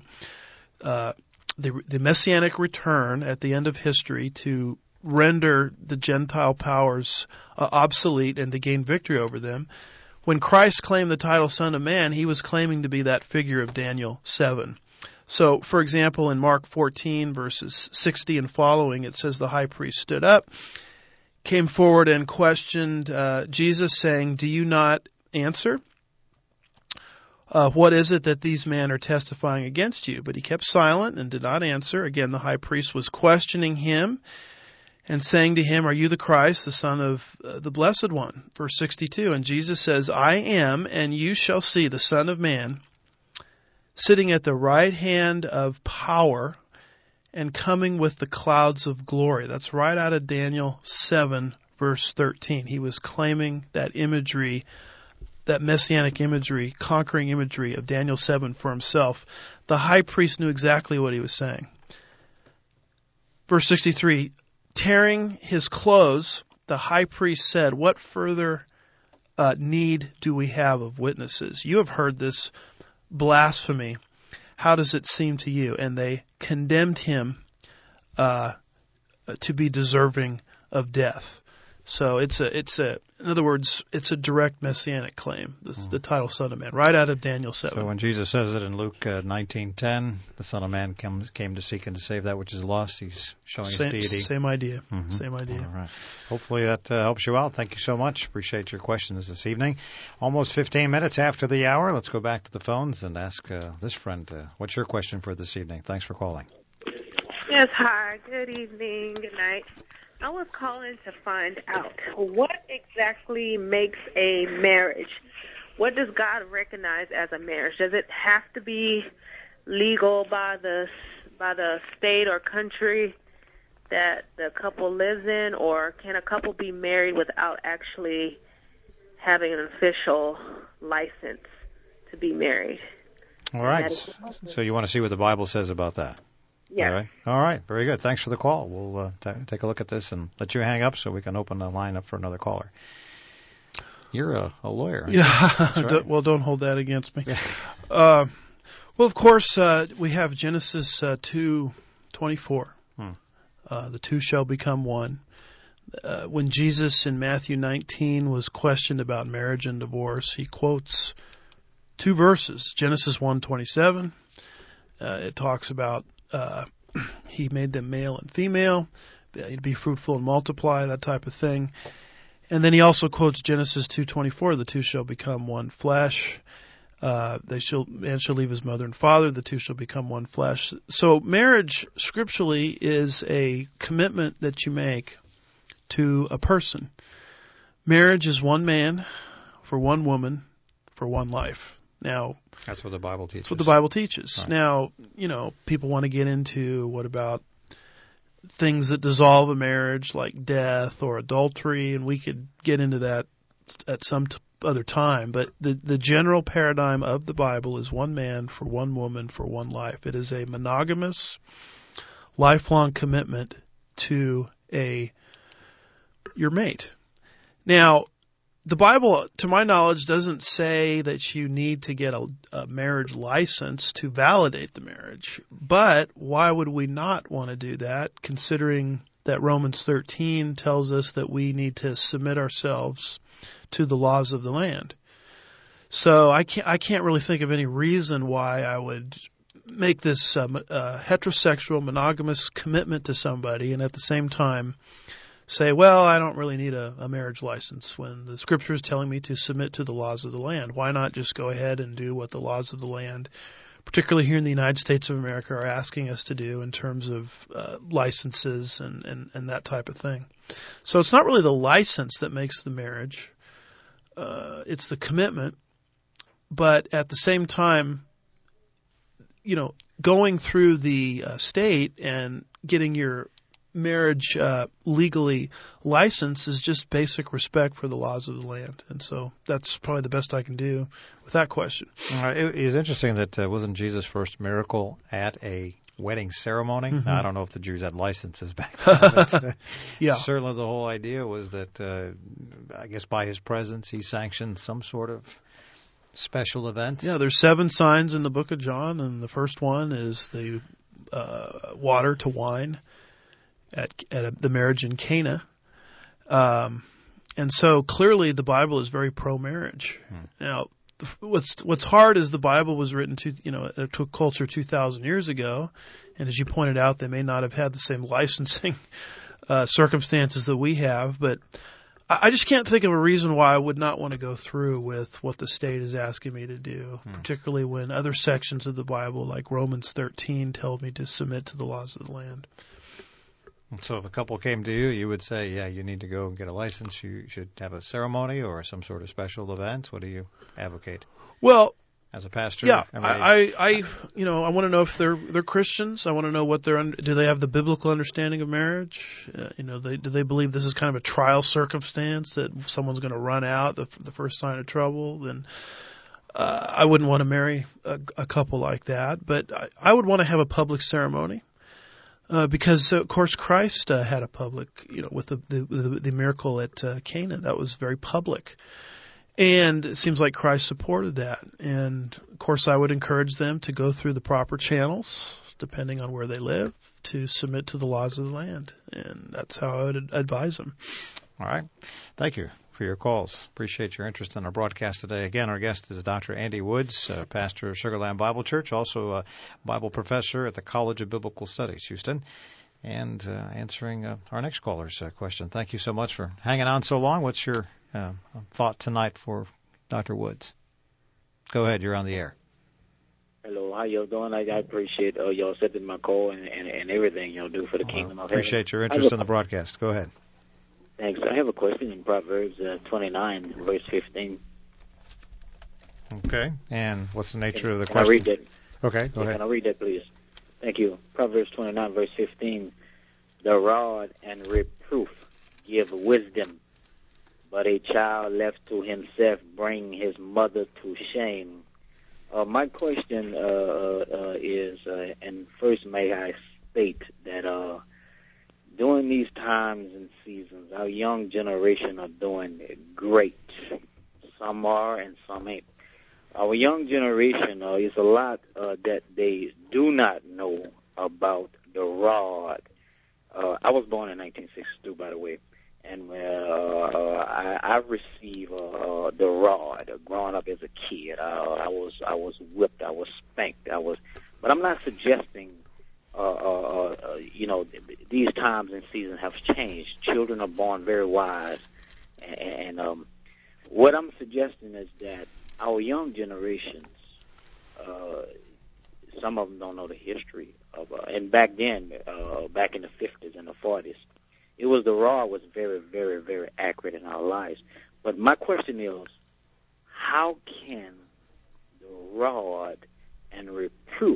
the messianic return at the end of history to render the Gentile powers obsolete and to gain victory over them. When Christ claimed the title Son of Man, he was claiming to be that figure of Daniel 7. So, for example, in Mark 14, verses 60 and following, it says the high priest stood up, came forward and questioned Jesus, saying, do you not answer? What is it that these men are testifying against you? But he kept silent and did not answer. Again, the high priest was questioning him and saying to him, are you the Christ, the Son of the Blessed One? Verse 62, and Jesus says, I am, and you shall see the Son of Man sitting at the right hand of power and coming with the clouds of glory. That's right out of Daniel 7, verse 13. He was claiming that imagery, that messianic imagery, conquering imagery of Daniel 7 for himself. The high priest knew exactly what he was saying. Verse 63, tearing his clothes, the high priest said, "What further need do we have of witnesses? You have heard this blasphemy. How does it seem to you?" And they condemned him to be deserving of death. So in other words, it's a direct messianic claim. This is the title Son of Man, right out of Daniel 7. So when Jesus says it in Luke 19:10, the Son of Man came to seek and to save that which is lost, he's showing his deity. Same idea. Mm-hmm. Same idea. All right. Hopefully that helps you out. Thank you so much. Appreciate your questions this evening. Almost 15 minutes after the hour. Let's go back to the phones and ask this friend, what's your question for this evening? Thanks for calling. Yes, hi. Good evening. Good night. I was calling to find out what exactly makes a marriage. What does God recognize as a marriage? Does it have to be legal by the state or country that the couple lives in, or can a couple be married without actually having an official license to be married? All right. So you want to see what the Bible says about that? Yeah. All right. Very good. Thanks for the call. We'll take a look at this and let you hang up so we can open the line up for another caller. You're a lawyer. Yeah. Right. Well, don't hold that against me. Well, of course, we have Genesis 2:24. The two shall become one. When Jesus in Matthew 19 was questioned about marriage and divorce, he quotes two verses. Genesis 1:27. It talks about he made them male and female, be fruitful and multiply, that type of thing. And then he also quotes Genesis 2:24, the two shall become one flesh. Man shall leave his mother and father, the two shall become one flesh. So marriage scripturally is a commitment that you make to a person. Marriage is one man for one woman for one life. Now, that's what the Bible teaches. That's what the Bible teaches. Right. Now, people want to get into what about things that dissolve a marriage like death or adultery, and we could get into that at some other time. But the general paradigm of the Bible is one man for one woman for one life. It is a monogamous, lifelong commitment to your mate. Now, the Bible, to my knowledge, doesn't say that you need to get a marriage license to validate the marriage. But why would we not want to do that, considering that Romans 13 tells us that we need to submit ourselves to the laws of the land? So I can't really think of any reason why I would make this heterosexual, monogamous commitment to somebody and at the same time say, well, I don't really need a marriage license when the Scripture is telling me to submit to the laws of the land. Why not just go ahead and do what the laws of the land, particularly here in the United States of America, are asking us to do in terms of licenses and that type of thing? So it's not really the license that makes the marriage. It's the commitment. But at the same time, going through the state and getting your marriage legally licensed is just basic respect for the laws of the land. And so that's probably the best I can do with that question. It is interesting that wasn't Jesus' first miracle at a wedding ceremony? Mm-hmm. Now, I don't know if the Jews had licenses back then. But, yeah. Certainly the whole idea was that, I guess by his presence, he sanctioned some sort of special event. Yeah, there's 7 signs in the book of John, and the first one is the water to wine at the marriage in Cana. And so clearly the Bible is very pro-marriage. Now, what's hard is the Bible was written to a culture 2,000 years ago, and as you pointed out, they may not have had the same licensing circumstances that we have, but I just can't think of a reason why I would not want to go through with what the state is asking me to do, particularly when other sections of the Bible, like Romans 13, tell me to submit to the laws of the land. So if a couple came to you, you would say, yeah, you need to go and get a license. You should have a ceremony or some sort of special event. What do you advocate? Well, as a pastor? Yeah, I want to know if they're Christians. I want to know what do they have the biblical understanding of marriage? Do they believe this is kind of a trial circumstance that someone's going to run out the first sign of trouble? Then I wouldn't want to marry a couple like that. But I would want to have a public ceremony. Because of course Christ had a public, with the miracle at Cana, that was very public, and it seems like Christ supported that. And of course, I would encourage them to go through the proper channels, depending on where they live, to submit to the laws of the land, and that's how I would advise them. All right, thank you for your calls. Appreciate your interest in our broadcast today. Again, our guest is Dr. Andy Woods, pastor of Sugar Land Bible Church, also a Bible professor at the College of Biblical Studies, Houston, and answering our next caller's question. Thank you so much for hanging on so long. What's your thought tonight for Dr. Woods? Go ahead, you're on the air. Hello, how y'all doing? I appreciate y'all accepting my call and everything y'all do for the kingdom of heaven. Appreciate your interest in the broadcast. Go ahead. Thanks. I have a question in Proverbs 29, verse 15. Okay. And what's the nature of the question? Can I read that? Okay, go ahead. Can I read that, please? Thank you. Proverbs 29, verse 15. The rod and reproof give wisdom, but a child left to himself bring his mother to shame. My question is, and first may I state that during these times and seasons, our young generation are doing great. Some are and some ain't. Our young generation is a lot that they do not know about the rod. I was born in 1962, by the way, and I received the rod growing up as a kid. I was whipped, I was spanked, but I'm not suggesting. These times and seasons have changed. Children are born very wise, and what I'm suggesting is that our young generations, some of them don't know the history of, and back then, back in the 50s and the 40s, the rod was very, very, very accurate in our lives. But my question is, how can the rod and reproof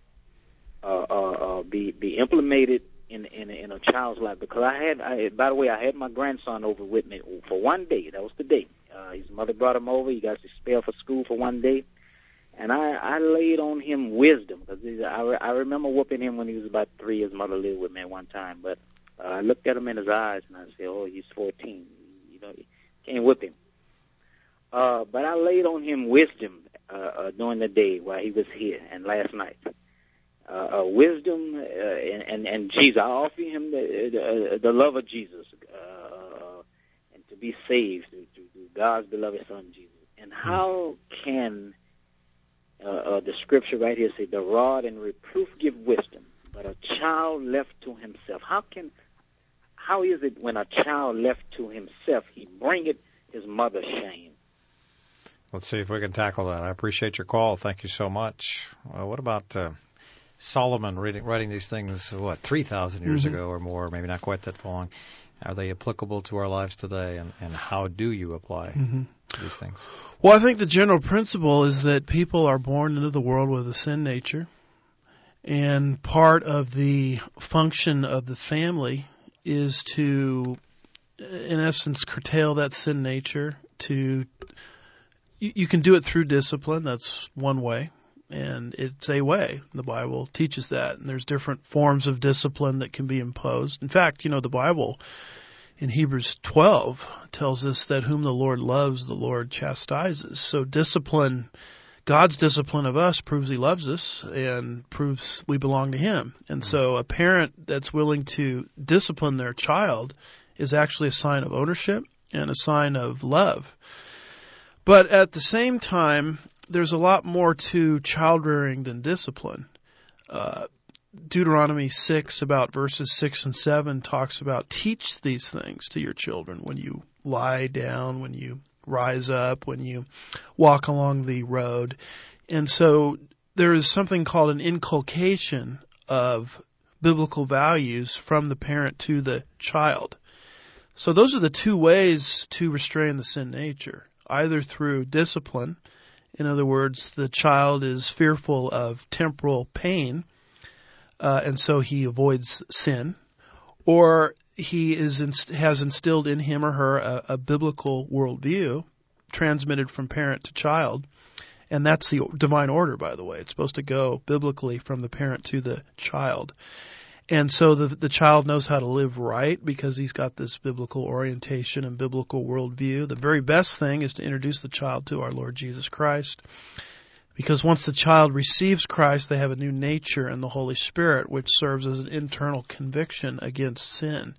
be implemented in a child's life? Because by the way, I had my grandson over with me for one day. That was the day. His mother brought him over. He got expelled for school for one day, and I laid on him wisdom, because I remember whooping him when he was about 3. His mother lived with me at one time, but I looked at him in his eyes and I said, "Oh, he's 14. You can't whip him." But I laid on him wisdom during the day while he was here and last night. Wisdom and Jesus. I offer him the love of Jesus, and to be saved through God's beloved Son Jesus. And how can the scripture right here say, "The rod and reproof give wisdom, but a child left to himself"? How is it when a child left to himself, he bringeth his mother shame? Let's see if we can tackle that. I appreciate your call. Thank you so much. What about Solomon writing these things, 3,000 years ago or more, maybe not quite that long? Are they applicable to our lives today, and how do you apply these things? Well, I think the general principle is that people are born into the world with a sin nature, and part of the function of the family is to, in essence, curtail that sin nature. You can do it through discipline. That's one way. And it's a way. The Bible teaches that. And there's different forms of discipline that can be imposed. In fact, the Bible in Hebrews 12 tells us that whom the Lord loves, the Lord chastises. So discipline, God's discipline of us, proves he loves us and proves we belong to him. And so a parent that's willing to discipline their child is actually a sign of ownership and a sign of love. But at the same time, there's a lot more to child rearing than discipline. Deuteronomy 6, about verses 6 and 7, talks about teach these things to your children when you lie down, when you rise up, when you walk along the road. And so there is something called an inculcation of biblical values from the parent to the child. So those are the two ways to restrain the sin nature, either through discipline In other words, the child is fearful of temporal pain, and so he avoids sin, or he has instilled in him or her a biblical worldview transmitted from parent to child. And that's the divine order, by the way. It's supposed to go biblically from the parent to the child. And so the child knows how to live right because he's got this biblical orientation and biblical worldview. The very best thing is to introduce the child to our Lord Jesus Christ, because once the child receives Christ, they have a new nature in the Holy Spirit, which serves as an internal conviction against sin.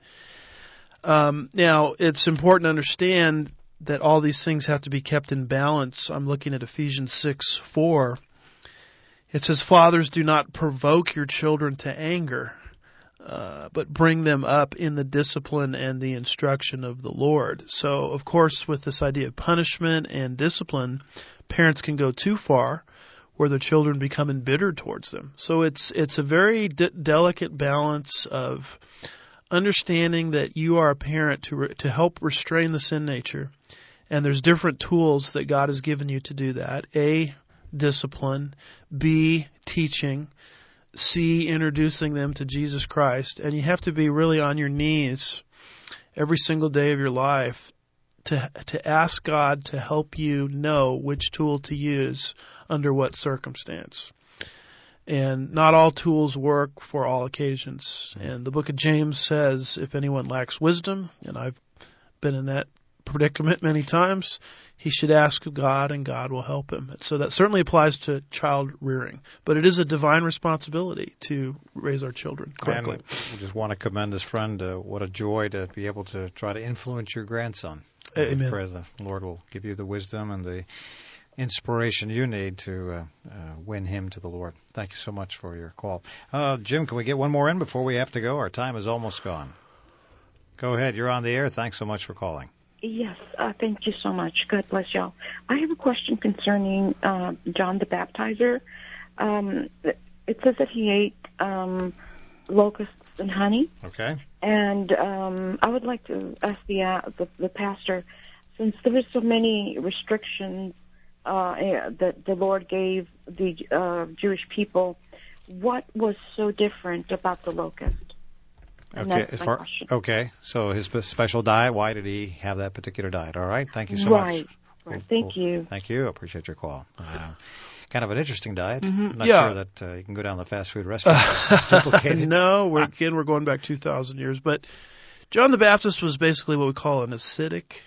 Now, it's important to understand that all these things have to be kept in balance. I'm looking at Ephesians 6:4. It says, "Fathers, do not provoke your children to anger, but bring them up in the discipline and the instruction of the Lord." So, of course, with this idea of punishment and discipline, parents can go too far where their children become embittered towards them. So it's a very delicate balance of understanding that you are a parent to help restrain the sin nature, and there's different tools that God has given you to do that. A, discipline. B, teaching. C, introducing them to Jesus Christ. And you have to be really on your knees every single day of your life to ask God to help you know which tool to use under what circumstance. And not all tools work for all occasions. And the book of James says, if anyone lacks wisdom, and I've been in that predicament many times, he should ask God and God will help him. So that certainly applies to child rearing. But it is a divine responsibility to raise our children correctly. And we just want to commend this friend. What a joy to be able to try to influence your grandson. Amen. I pray the Lord will give you the wisdom and the inspiration you need to win him to the Lord. Thank you so much for your call. Jim, can we get one more in before we have to go? Our time is almost gone. Go ahead. You're on the air. Thanks so much for calling. Yes, thank you so much. God bless y'all. I have a question concerning John the Baptizer. It says that he ate locusts and honey. Okay. And I would like to ask the pastor, since there were so many restrictions that the Lord gave the Jewish people, what was so different about the locust? Okay, so his special diet, why did he have that particular diet? All right, thank you so much. Right, thank you. Thank you, I appreciate your call. Kind of an interesting diet. Mm-hmm. I'm not sure that you can go down the fast food restaurant. No, we're going back 2,000 years. But John the Baptist was basically what we call an ascetic.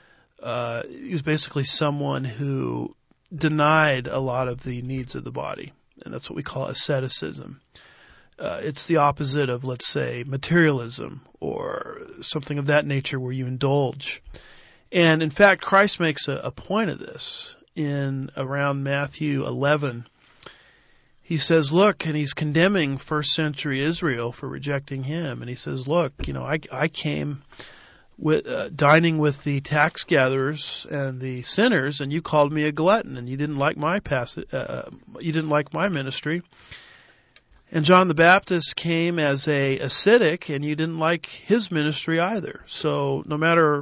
He was basically someone who denied a lot of the needs of the body, and that's what we call asceticism. It's the opposite of, let's say, materialism or something of that nature where you indulge. And in fact, Christ makes a point of this in around Matthew 11. He says, look, and he's condemning first century Israel for rejecting him. And he says, look, I came with dining with the tax gatherers and the sinners, and you called me a glutton, and you didn't like my you didn't like my ministry. And John the Baptist came as a ascetic, and you didn't like his ministry either. So no matter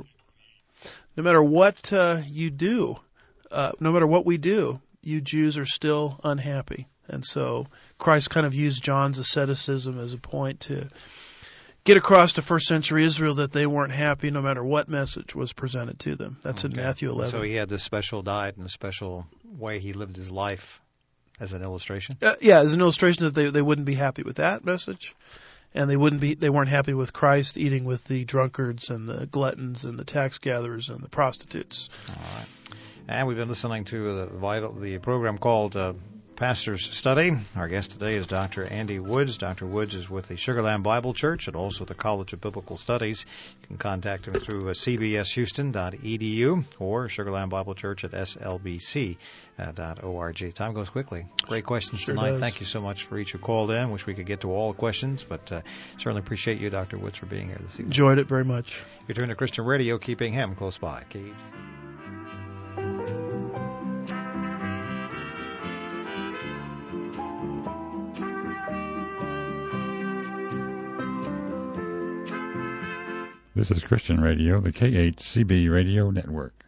what you do, no matter what we do, you Jews are still unhappy. And so Christ kind of used John's asceticism as a point to get across to first century Israel that they weren't happy no matter what message was presented to them. That's in Matthew 11. So he had this special diet and a special way he lived his life as an illustration? Yeah, as an illustration that they wouldn't be happy with that message. And they weren't happy with Christ eating with the drunkards and the gluttons and the tax gatherers and the prostitutes. All right. And we've been listening to the program called Pastor's Study. Our guest today is Dr. Andy Woods. Dr. Woods is with the Sugar Land Bible Church and also the College of Biblical Studies. You can contact him through cbshouston.edu or Sugar Land Bible Church at slbc.org. Time goes quickly. Great questions tonight. Does. Thank you so much for each who called in. Wish we could get to all the questions, but certainly appreciate you, Dr. Woods, for being here this evening. Enjoyed it very much. You're tuned to Christian Radio, keeping him close by. KHZ. This is Christian Radio, the KHCB Radio Network.